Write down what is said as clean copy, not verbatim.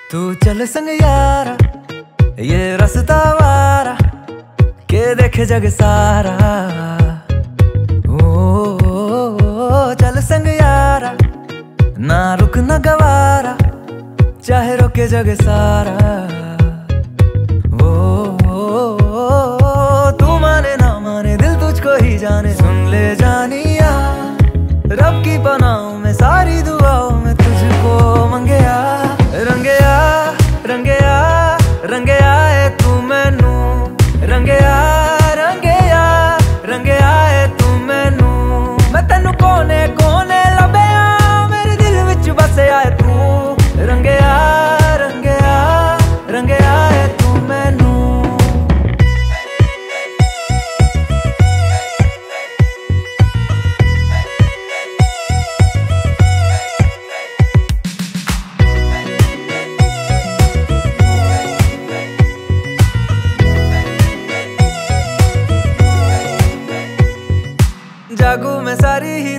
तू चल संग यारा, ये रास्ता वारा के देखे जग सारा। ओ चल संग यारा, ना रुक ना गवारा, चाहे रोके जग सारा। तू माने ना माने दिल तुझको ही जाने, सुन ले जानिया रब की पनाहों में सारी दुआओं में तुझको मंगया। रंगया रंगया रंगया है तू मैनू, रंगया रंगया रंगया है तू मैनू। मैं तेनू कोने कोने लभया, मेरे दिल विच बसया है तू। रंगया रंगया रंगया है तू मैनू। जागू मैं सारी ही